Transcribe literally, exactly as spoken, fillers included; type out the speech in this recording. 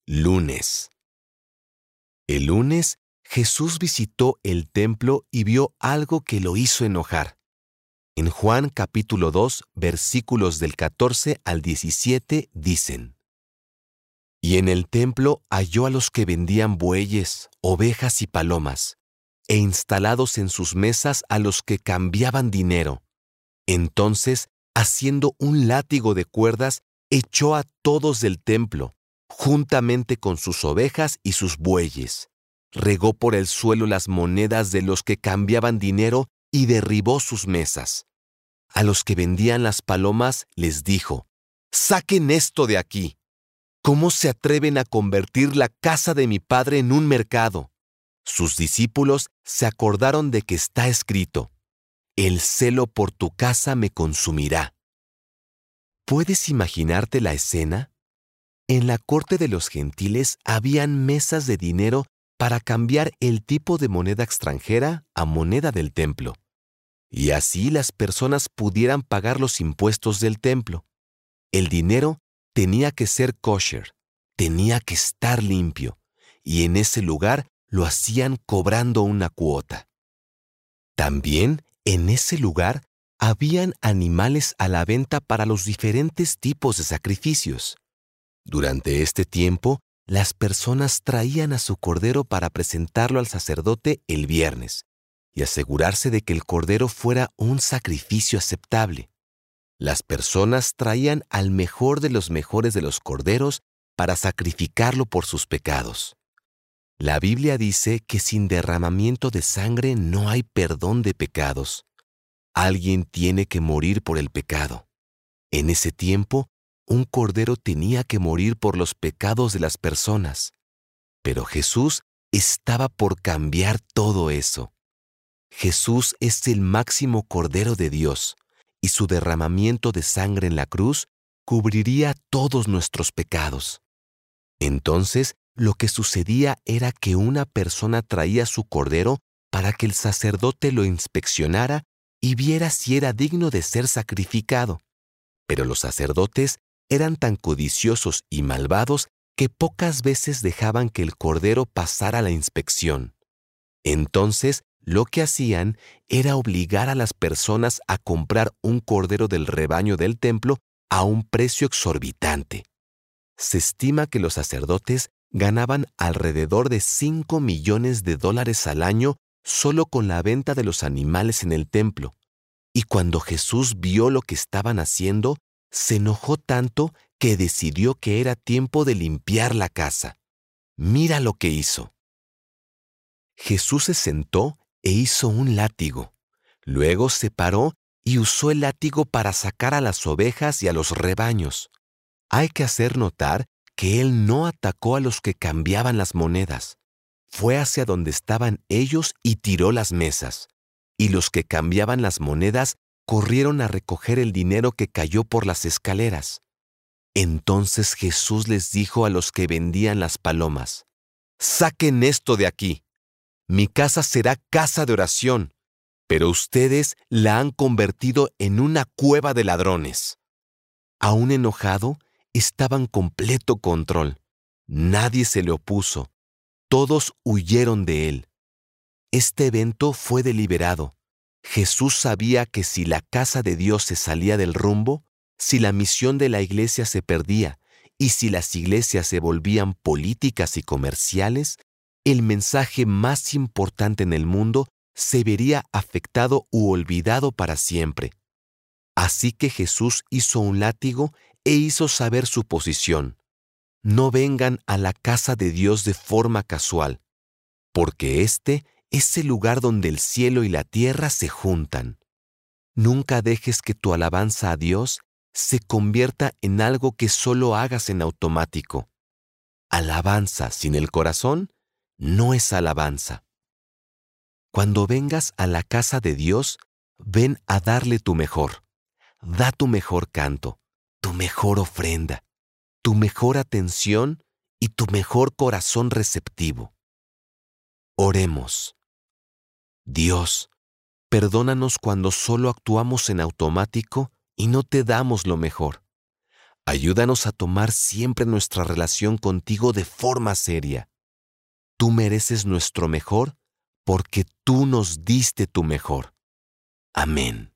Lunes. El lunes, Jesús visitó el templo y vio algo que lo hizo enojar. En Juan capítulo dos, versículos del catorce al diecisiete dicen: Y en el templo halló a los que vendían bueyes, ovejas y palomas, e instalados en sus mesas a los que cambiaban dinero. Entonces, haciendo un látigo de cuerdas, echó a todos del templo, juntamente con sus ovejas y sus bueyes. Regó por el suelo las monedas de los que cambiaban dinero y derribó sus mesas. A los que vendían las palomas les dijo: «Saquen esto de aquí. ¿Cómo se atreven a convertir la casa de mi padre en un mercado?» Sus discípulos se acordaron de que está escrito: «El celo por tu casa me consumirá». ¿Puedes imaginarte la escena? En la corte de los gentiles habían mesas de dinero para cambiar el tipo de moneda extranjera a moneda del templo. Y así las personas pudieran pagar los impuestos del templo. El dinero tenía que ser kosher, tenía que estar limpio, y en ese lugar lo hacían cobrando una cuota. También en ese lugar habían animales a la venta para los diferentes tipos de sacrificios. Durante este tiempo, las personas traían a su cordero para presentarlo al sacerdote el viernes y asegurarse de que el cordero fuera un sacrificio aceptable. Las personas traían al mejor de los mejores de los corderos para sacrificarlo por sus pecados. La Biblia dice que sin derramamiento de sangre no hay perdón de pecados. Alguien tiene que morir por el pecado. En ese tiempo, un cordero tenía que morir por los pecados de las personas. Pero Jesús estaba por cambiar todo eso. Jesús es el máximo Cordero de Dios, y su derramamiento de sangre en la cruz cubriría todos nuestros pecados. Entonces, lo que sucedía era que una persona traía su cordero para que el sacerdote lo inspeccionara y viera si era digno de ser sacrificado. Pero los sacerdotes eran tan codiciosos y malvados que pocas veces dejaban que el cordero pasara la inspección. Entonces, lo que hacían era obligar a las personas a comprar un cordero del rebaño del templo a un precio exorbitante. Se estima que los sacerdotes ganaban alrededor de cinco millones de dólares al año solo con la venta de los animales en el templo. Y cuando Jesús vio lo que estaban haciendo, se enojó tanto que decidió que era tiempo de limpiar la casa. Mira lo que hizo. Jesús se sentó e hizo un látigo. Luego se paró y usó el látigo para sacar a las ovejas y a los rebaños. Hay que hacer notar que él no atacó a los que cambiaban las monedas. Fue hacia donde estaban ellos y tiró las mesas. Y los que cambiaban las monedas corrieron a recoger el dinero que cayó por las escaleras. Entonces Jesús les dijo a los que vendían las palomas: «Saquen esto de aquí. Mi casa será casa de oración, pero ustedes la han convertido en una cueva de ladrones». Aún enojado, estaba en completo control. Nadie se le opuso. Todos huyeron de él. Este evento fue deliberado. Jesús sabía que si la casa de Dios se salía del rumbo, si la misión de la iglesia se perdía y si las iglesias se volvían políticas y comerciales, el mensaje más importante en el mundo se vería afectado u olvidado para siempre. Así que Jesús hizo un látigo e hizo saber su posición. No vengan a la casa de Dios de forma casual, porque este es el lugar donde el cielo y la tierra se juntan. Nunca dejes que tu alabanza a Dios se convierta en algo que solo hagas en automático. Alabanza sin el corazón no es alabanza. Cuando vengas a la casa de Dios, ven a darle tu mejor. Da tu mejor canto, tu mejor ofrenda, tu mejor atención y tu mejor corazón receptivo. Oremos. Dios, perdónanos cuando solo actuamos en automático y no te damos lo mejor. Ayúdanos a tomar siempre nuestra relación contigo de forma seria. Tú mereces nuestro mejor porque tú nos diste tu mejor. Amén.